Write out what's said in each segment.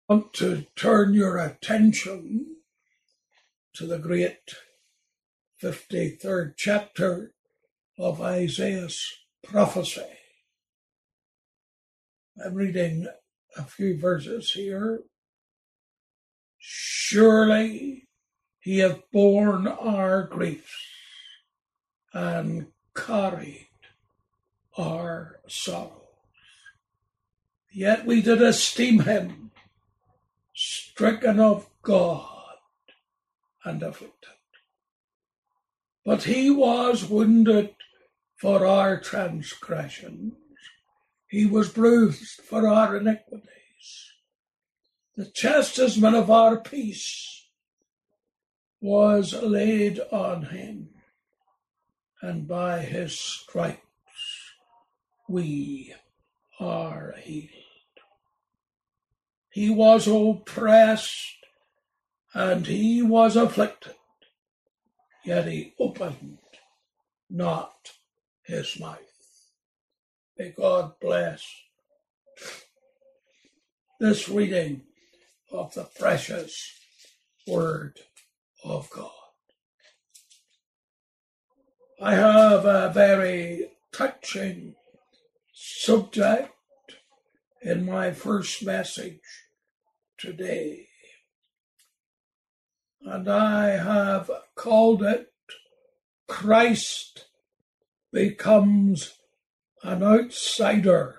Want to turn your attention to the great 53rd chapter of Isaiah's prophecy. I'm reading a few verses here. Surely he hath borne our griefs and carried our sorrows. Yet we did esteem him stricken of God and afflicted. But he was wounded for our transgressions. He was bruised for our iniquities. The chastisement of our peace was laid on him, and by his stripes we are healed. He was oppressed and he was afflicted, yet he opened not his mouth. May God bless this reading of the precious Word of God. I have a very touching subject in my first message today, and I have called it Christ Becomes an Outsider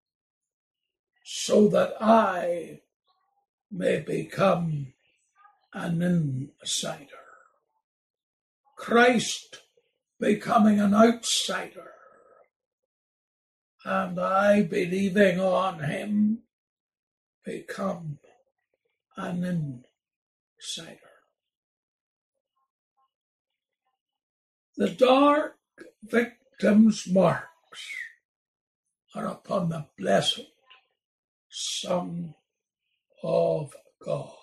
so that I may become an insider. Christ becoming an outsider, and I, believing on him, become an insider. The dark victim's marks are upon the blessed Son of God.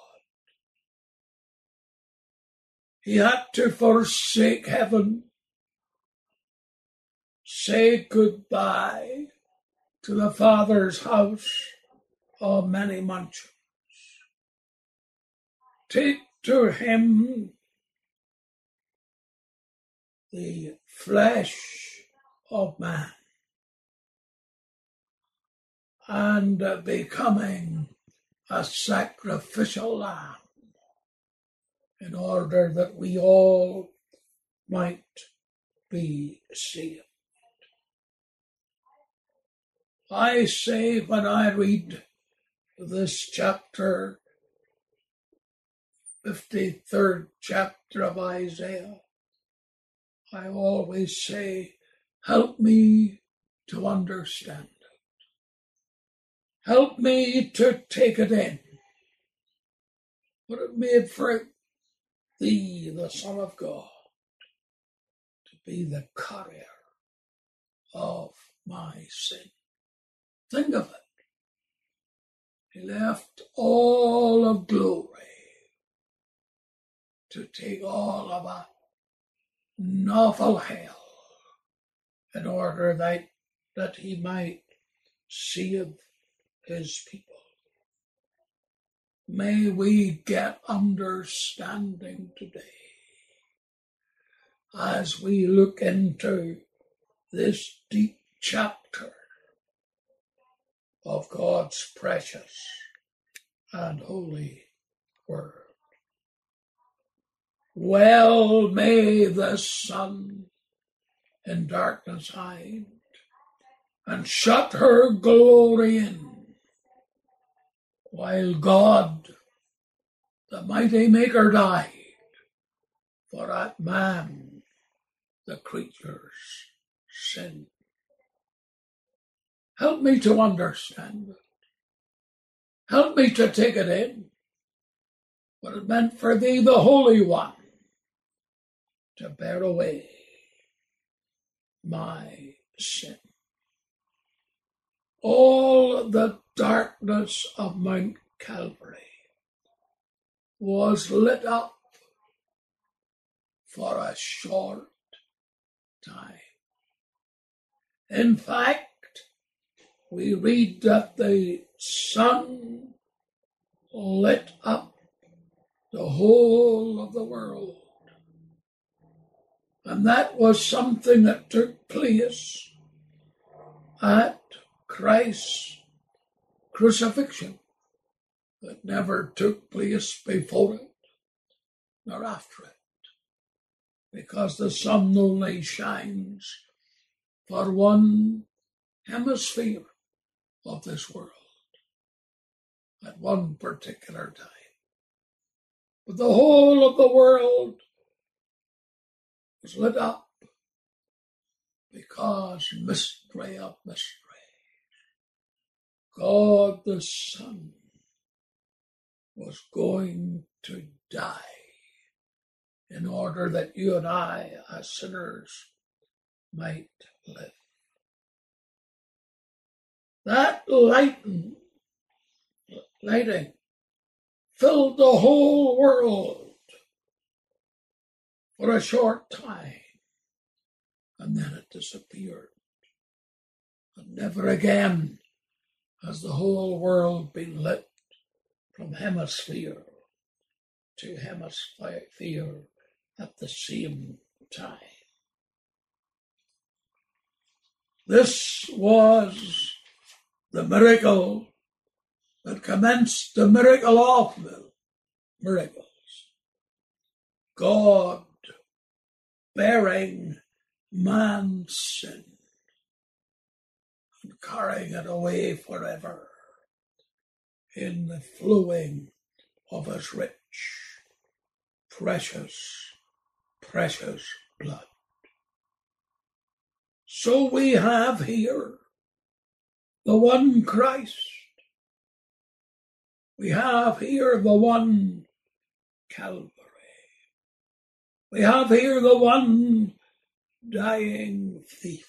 He had to forsake heaven, say goodbye to the Father's house of many mansions, take to him the flesh of man, and becoming a sacrificial lamb in order that we all might be saved. I say when I read this chapter, 53rd chapter of Isaiah, I always say, help me to understand it. Help me to take it in. What it made for thee, the Son of God, to be the carrier of my sin. Think of it. He left all of glory to take all of a awful hell in order that he might save his people. May we get understanding today as we look into this deep chapter of God's precious and holy word. Well may the sun in darkness hide, and shut her glory in, while God, the mighty Maker, died for at man, the creature's sin. Help me to understand it. Help me to take it in, what it meant for thee, the Holy One, to bear away my sin. All the darkness of Mount Calvary was lit up for a short time. In fact, we read that the sun lit up the whole of the world. And that was something that took place at Christ's crucifixion. It never took place before it nor after it, because the sun only shines for one hemisphere of this world at one particular time. But the whole of the world was lit up because mystery of mystery. God the Son was going to die in order that you and I, as sinners, might live. That lighting filled the whole world for a short time, and then it disappeared. And never again has the whole world been lit from hemisphere to hemisphere at the same time. This was the miracle that commenced the miracle of miracles. God bearing man's sin and carrying it away forever in the flowing of his rich, precious blood. So we have here the one Christ. We have here the one Calvary. We have here the one dying thief.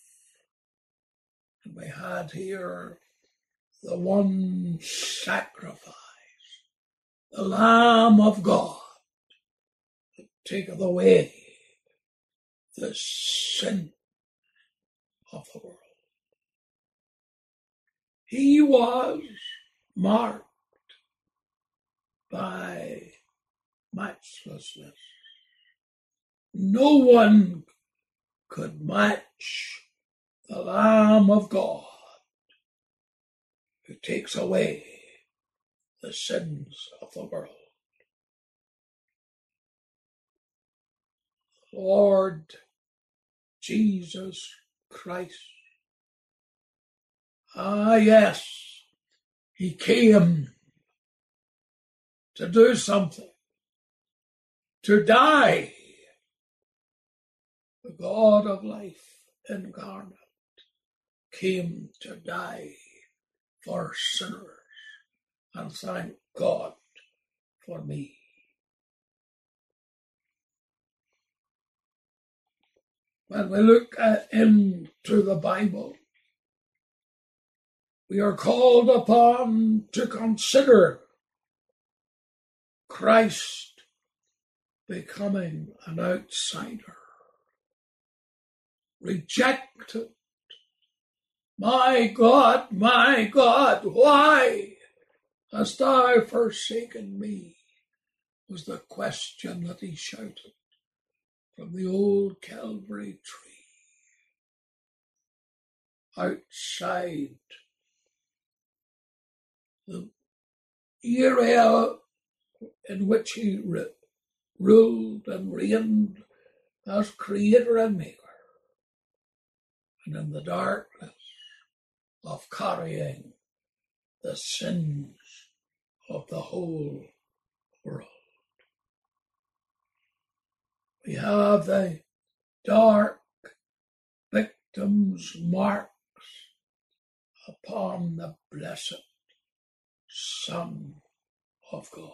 And we had here the one sacrifice, the Lamb of God that taketh away the sin of the world. He was marked by matchlessness. No one could match the Lamb of God who takes away the sins of the world. Lord Jesus Christ. Ah, yes, he came to do something, to die. The God of life incarnate came to die for sinners, and thank God for me. When we look into the Bible, we are called upon to consider Christ becoming an outsider, rejected. My God, why hast thou forsaken me? Was the question that he shouted from the old Calvary tree. Outside the area in which he ruled and reigned as creator and maker, and in the darkness of carrying the sins of the whole world. We have the dark victim's marks upon the blessed Son of God.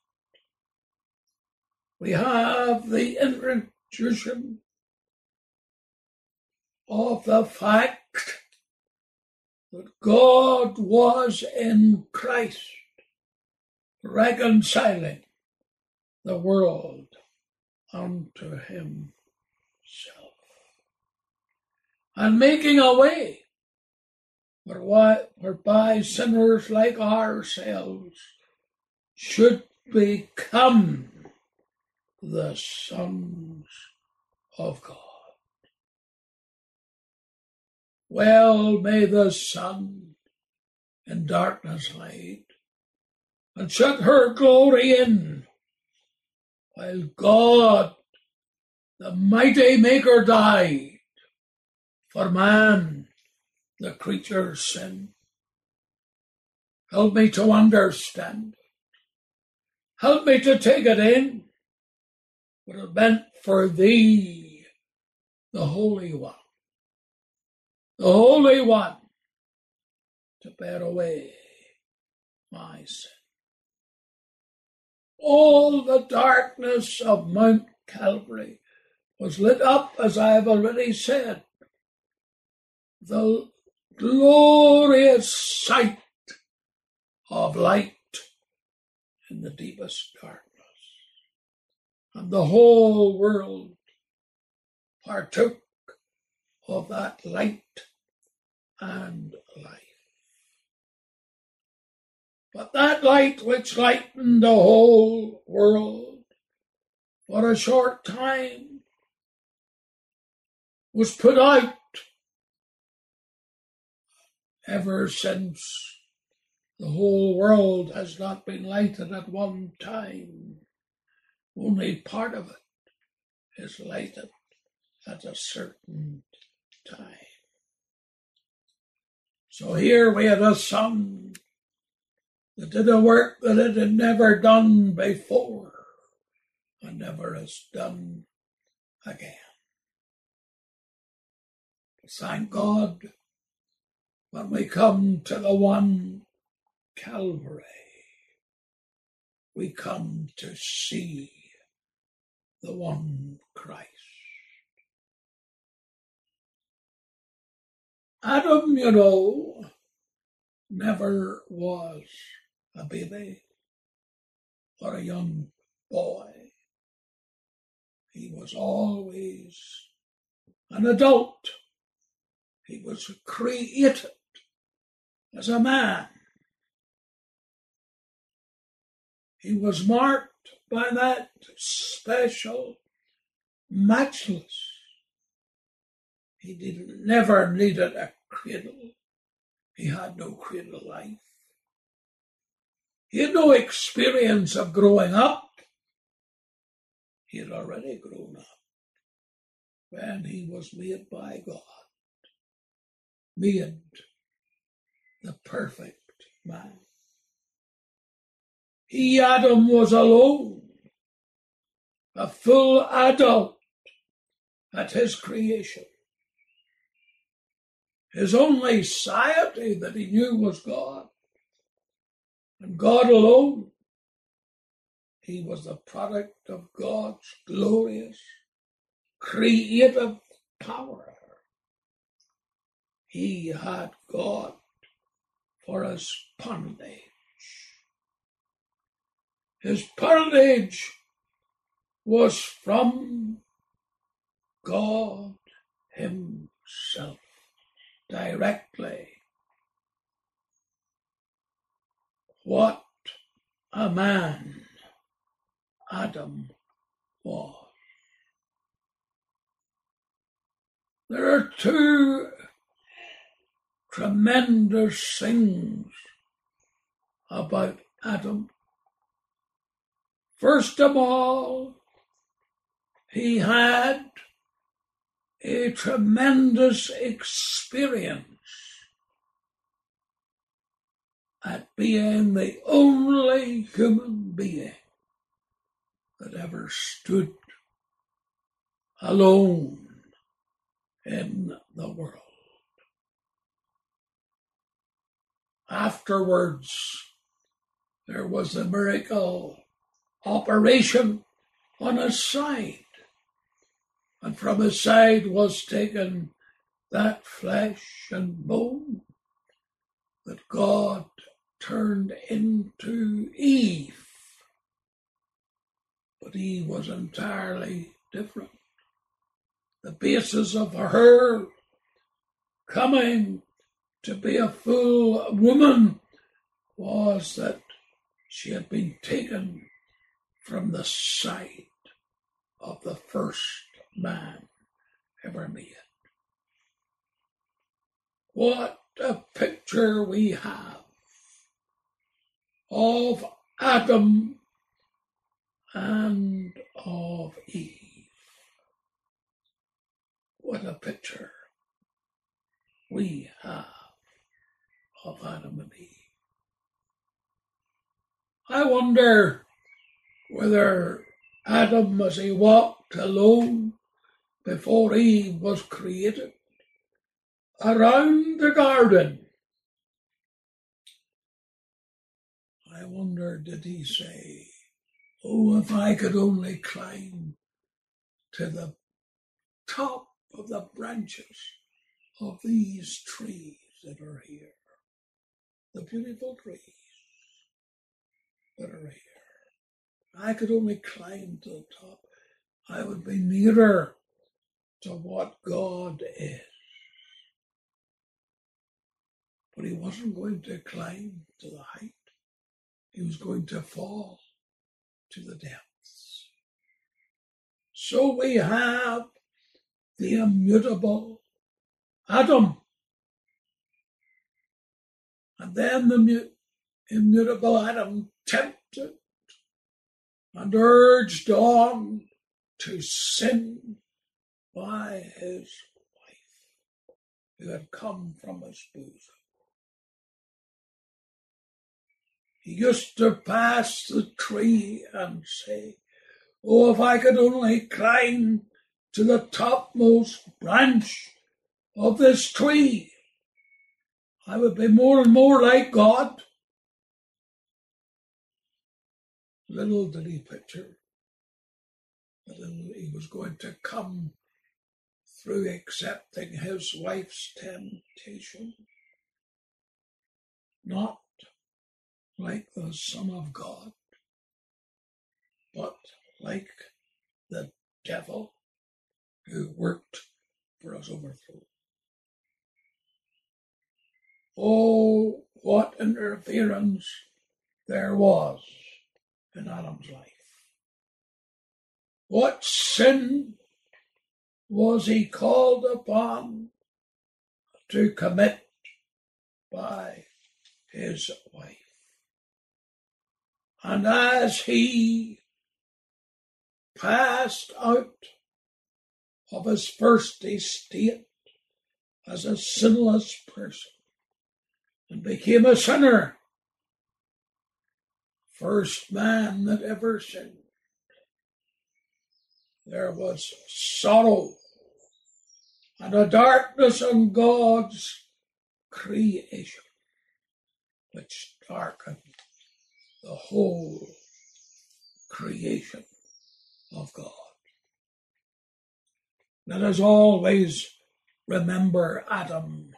We have the introduction of the fact that God was in Christ reconciling the world unto himself and making a way whereby sinners like ourselves should become the sons of God. Well may the sun in darkness hide, and shut her glory in, while God, the mighty Maker, died for man, the creature's sin. Help me to understand. Help me to take it in. What it meant for thee, the Holy One. The Holy One, to bear away my sin. All the darkness of Mount Calvary was lit up, as I have already said. The glorious sight of light in the deepest darkness. And the whole world partook of that light and life. But that light which lightened the whole world for a short time was put out. Ever since, the whole world has not been lighted at one time. Only part of it is lighted at a certain time. So here we had a sun that did a work that it had never done before and never has done again. Thank God, when we come to the one Calvary, we come to see the one Christ. Adam, you know, never was a baby or a young boy. He was always an adult. He was created as a man. He was marked by that special, matchless. He never needed a cradle. He had no cradle life. He had no experience of growing up. He had already grown up when he was made by God, made the perfect man. He, Adam, was alone, a full adult at his creation. His only sciety that he knew was God, and God alone. He was the product of God's glorious, creative power. He had God for his parentage. His parentage was from God himself, directly. What a man Adam was. There are two tremendous things about Adam. First of all, he had a tremendous experience at being the only human being that ever stood alone in the world. Afterwards, there was a miracle operation on his side, and from his side was taken that flesh and bone that God turned into Eve. But he was entirely different. The basis of her coming to be a full woman was that She had been taken from the side of the first man ever made. What a picture we have of Adam and of Eve. What a picture we have of Adam and Eve. I wonder whether Adam, as he walked alone before Eve was created, around the garden, I wonder, did he say, "Oh, if I could only climb to the top of the branches of these trees that are here, the beautiful trees that are here. I could only climb to the top. I would be nearer to what God is." But he wasn't going to climb to the height. He was going to fall to the depths. So we have the immutable Adam. And then the immutable Adam tempted and urged on to sin by his wife, who had come from his bosom. He used to pass the tree and say, "Oh, if I could only climb to the topmost branch of this tree, I would be more and more like God." Little did he picture that he was going to come through accepting his wife's temptation, not like the Son of God, but like the devil who worked for his overthrow. Oh, what interference there was in Adam's life. What sin was he called upon to commit by his wife? And as he passed out of his first estate as a sinless person and became a sinner, first man that ever sinned, there was sorrow and a darkness on God's creation, which darkened the whole creation of God. Let us always remember Adam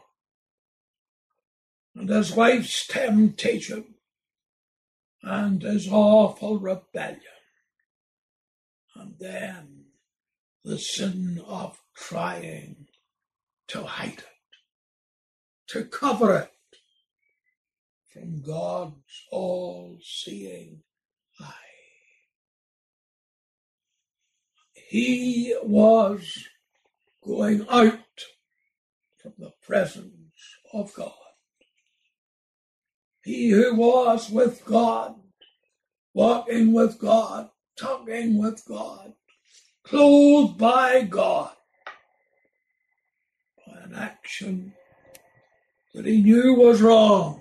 and his wife's temptation and his awful rebellion, and then the sin of trying to hide it, to cover it from God's all-seeing eye. He was going out from the presence of God. He who was with God, walking with God, talking with God, clothed by God, by an action that he knew was wrong,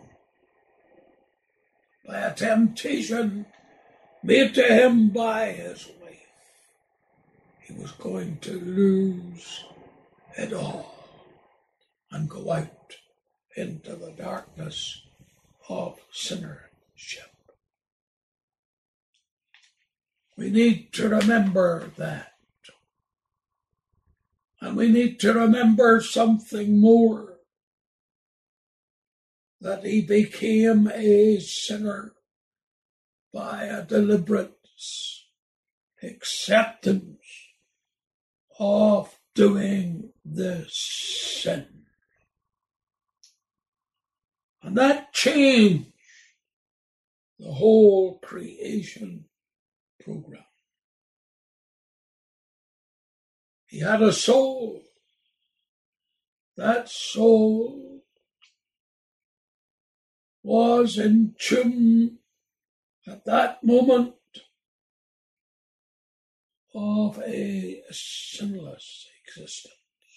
by a temptation made to him by his wife. He was going to lose it all and go out into the darkness of sinnership. We need to remember that. And we need to remember something more, that he became a sinner by a deliberate acceptance of doing this sin. And that change the whole creation program. He had a soul. That soul was in tune at that moment of a sinless existence.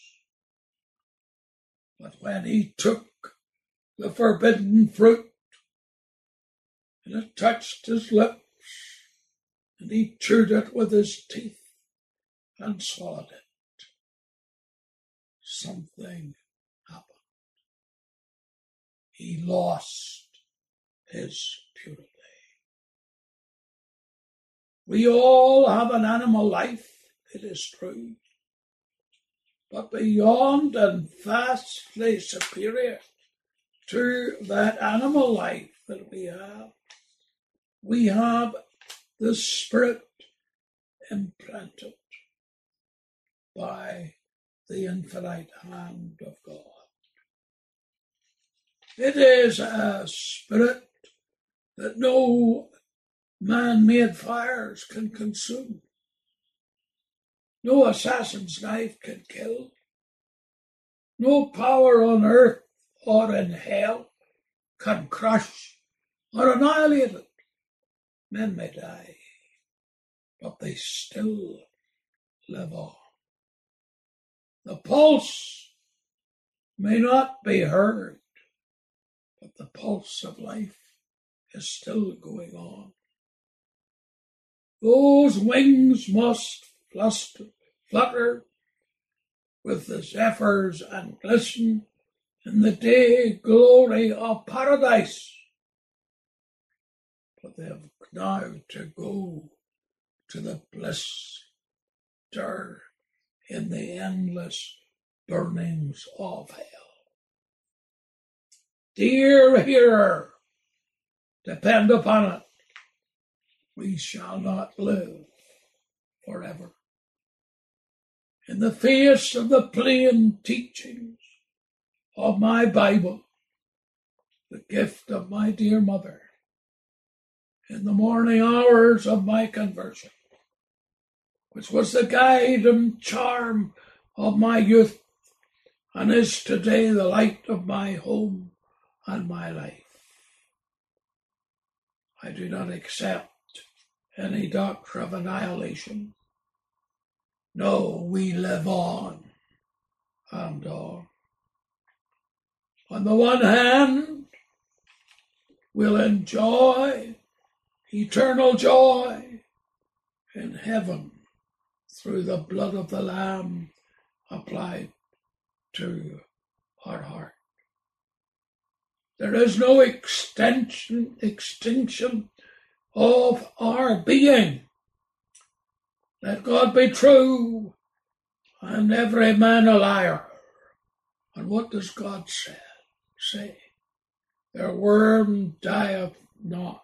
But when he took the forbidden fruit and it touched his lips and he chewed it with his teeth and swallowed it, something happened. He lost his purity. We all have an animal life, it is true, but beyond and vastly superior to that animal life that we have the Spirit implanted by the infinite hand of God. It is a spirit that no man-made fires can consume. No assassin's knife can kill. No power on earth or in hell can crush or annihilate it. Men may die, but they still live on. The pulse may not be heard, but the pulse of life is still going on. Those wings must flutter with the zephyrs and glisten in the day glory of paradise. But they have now to go to the bliss there in the endless burnings of hell. Dear hearer, depend upon it, we shall not live forever. In the face of the plain teachings of my Bible, the gift of my dear mother, in the morning hours of my conversion, which was the guide and charm of my youth, and is today the light of my home and my life. I do not accept any doctrine of annihilation. No, we live on and on. On the one hand, we'll enjoy eternal joy in heaven through the blood of the Lamb applied to our heart. There is no extinction of our being. Let God be true and every man a liar. And what does God say? Their worm dieth not.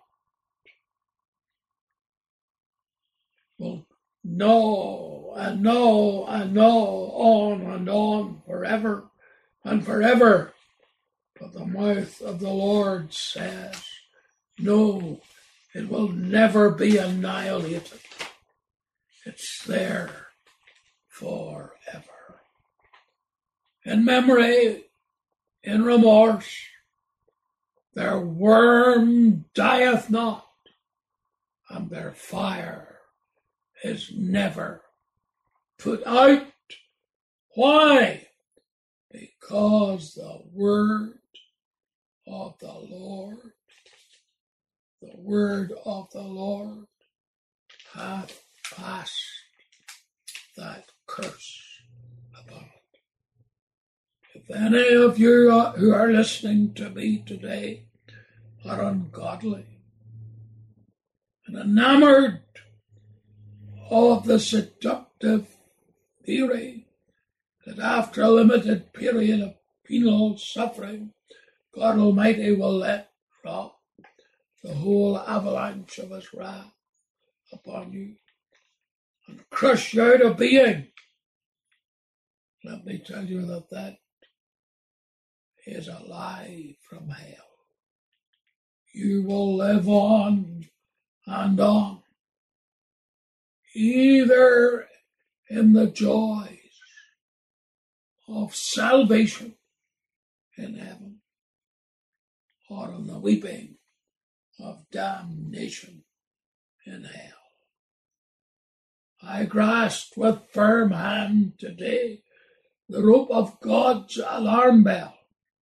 Well, no, and no, and no, on and on, forever and forever. But the mouth of the Lord says, no, it will never be annihilated. It's there forever. In memory, in remorse, their worm dieth not, and their fire is never put out. Why? Because the word of the Lord hath passed that curse upon it. If any of you who are listening to me today are ungodly and enamored of the seductive theory that after a limited period of penal suffering, God Almighty will let drop the whole avalanche of his wrath upon you and crush you out of being, let me tell you that is a lie from hell. you will live on and on, either in the joys of salvation in heaven or in the weeping of damnation in hell. I grasped with firm hand today the rope of God's alarm bell.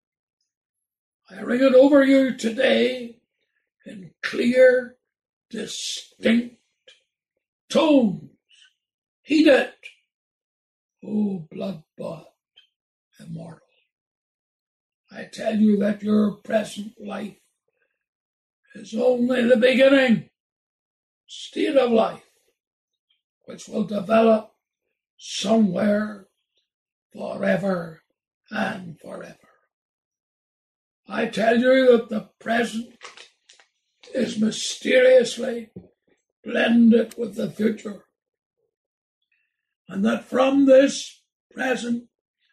I ring it over you today in clear, distinct tones. Heed it, O blood-bought immortal. I tell you that your present life is only the beginning state of life, which will develop somewhere forever and forever. I tell you that the present is mysteriously blended with the future, and that from this present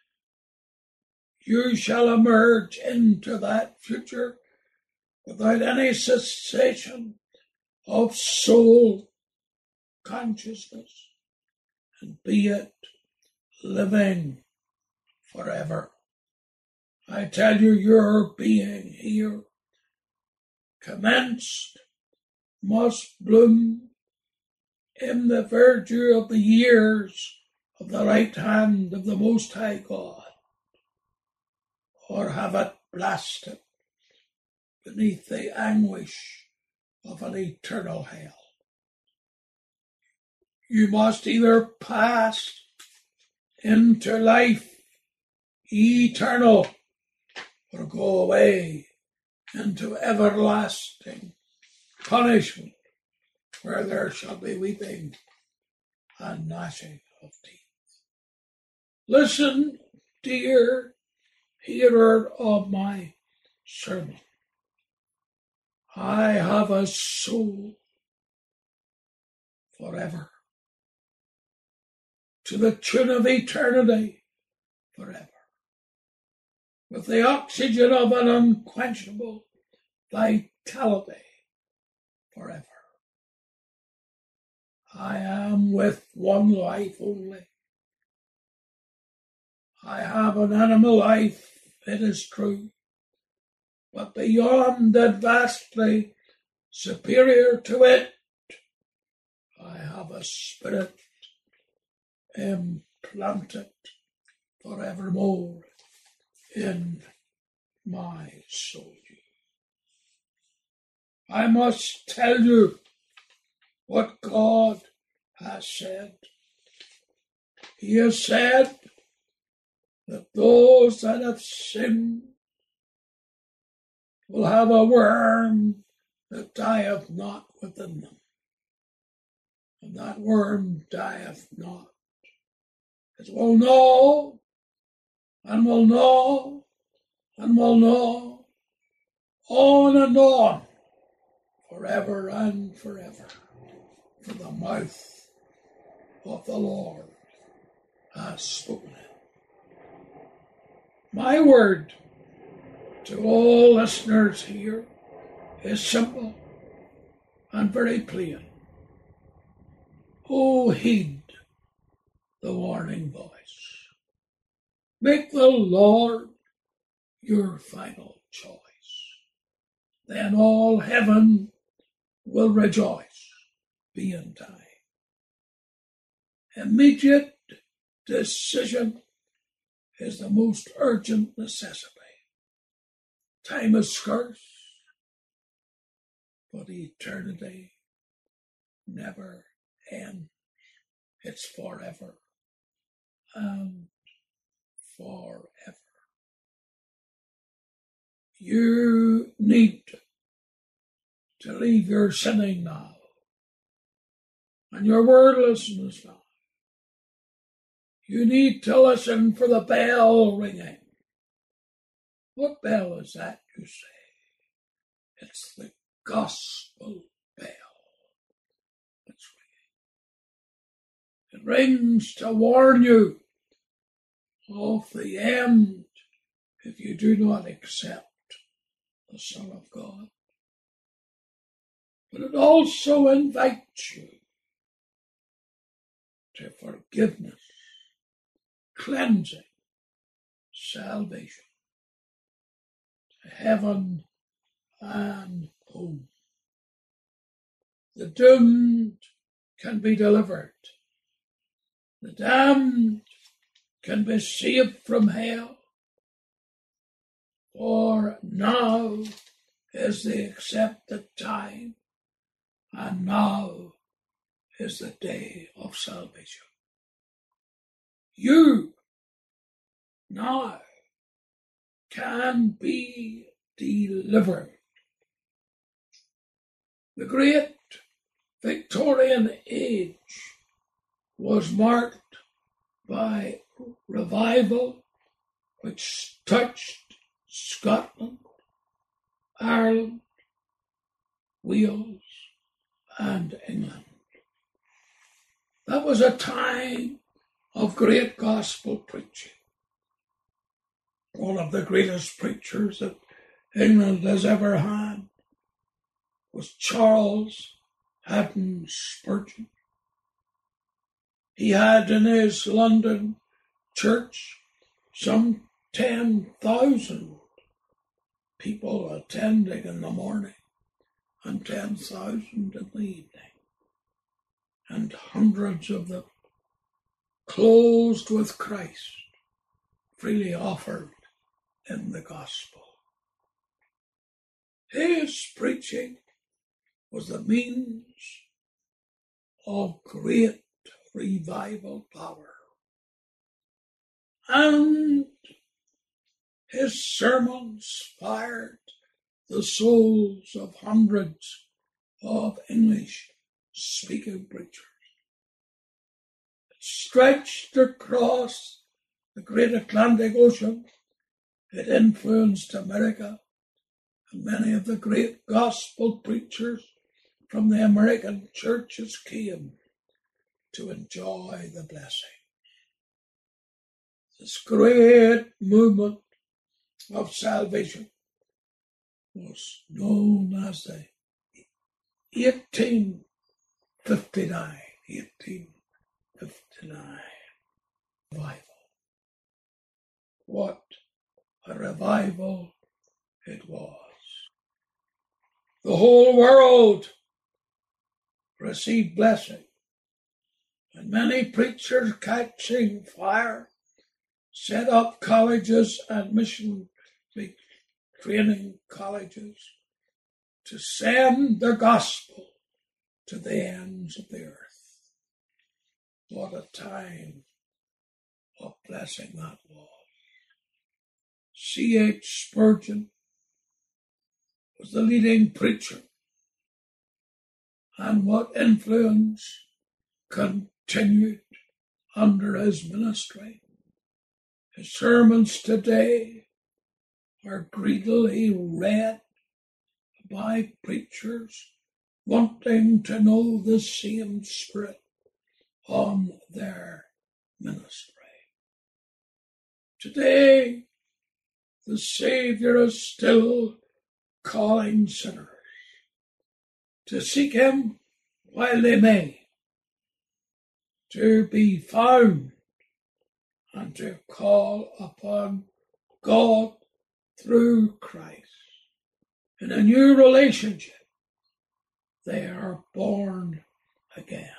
you shall emerge into that future without any cessation of soul consciousness, and be it living forever. I tell you, your being here commenced, must bloom in the verdure of the years of the right hand of the Most High God, or have it blasted beneath the anguish of an eternal hell. You must either pass into life eternal or go away into everlasting punishment, where there shall be weeping and gnashing of teeth. Listen, dear hearer of my sermon. I have a soul forever, to the tune of eternity forever, with the oxygen of an unquenchable vitality forever. I am with one life only. I have an animal life, it is true, but beyond and vastly superior to it, I have a spirit implanted forevermore in my soul. I must tell you what God has said. He has said that those that have sinned will have a worm that dieth not within them, and that worm dieth not. It will know, and will know, and will know, on and on, forever and forever, for the mouth of the Lord has spoken it. My word to all listeners here is simple and very plain. Oh, heed the warning voice. Make the Lord your final choice. Then all heaven will rejoice, be in time. Immediate decision is the most urgent necessity. Time is scarce, but eternity never ends. It's forever and forever. You need to leave your sinning now and your wordlessness now. You need to listen for the bell ringing. What bell is that, you say? It's the gospel bell that's ringing. It rings to warn you of the end if you do not accept the Son of God. but it also invites you to forgiveness, cleansing, salvation, to heaven and home. The doomed can be delivered. The damned can be saved from hell. For now is the accepted time, and now is the day of salvation. You now can be delivered. The great Victorian age was marked by revival which touched Scotland, Ireland, Wales, and England. That was a time of great gospel preaching. One of the greatest preachers that England has ever had was Charles Haddon Spurgeon. He had in his London church some 10,000 people attending in the morning and 10,000 in the evening, and hundreds of them clothed with Christ, freely offered in the gospel. His preaching was the means of great revival power, and his sermons fired the souls of hundreds of English-speaking preachers. It stretched across the great Atlantic Ocean. It influenced America, and many of the great gospel preachers from the American churches came to enjoy the blessing. This great movement of salvation was known as the 1859 revival. What a revival it was. The whole world received blessing, and many preachers catching fire set up colleges and mission training colleges to send the gospel to the ends of the earth. What a time of blessing that was. C.H. Spurgeon was the leading preacher, and what influence continued under his ministry. His sermons today are greedily read by preachers wanting to know the same spirit on their ministry. Today, the Savior is still calling sinners to seek him while they may, to be found, and to call upon God through Christ. In a new relationship, they are born again.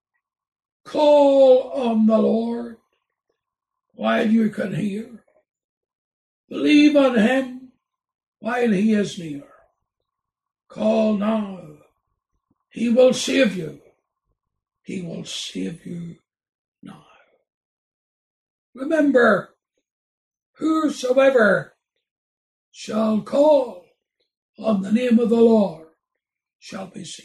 Call on the Lord while you can hear. Believe on him while he is near. Call now. He will save you. He will save you now. Remember, whosoever shall call on the name of the Lord shall be saved.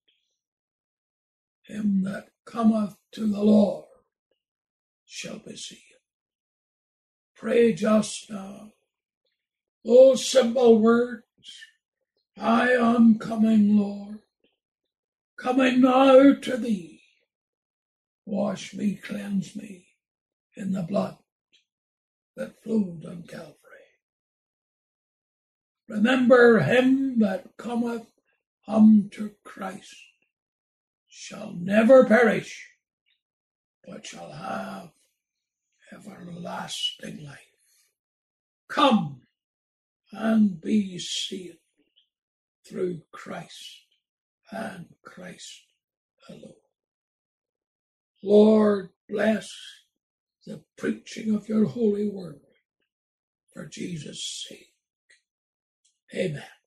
Him that cometh to the Lord shall be saved. Pray just now. Those simple words, I am coming, Lord, coming now to thee. Wash me, cleanse me in the blood that flowed on Calvary. Remember him that cometh come to Christ shall never perish, but shall have everlasting life. Come and be saved through Christ and Christ alone. Lord, bless the preaching of your holy word for Jesus' sake. Amen.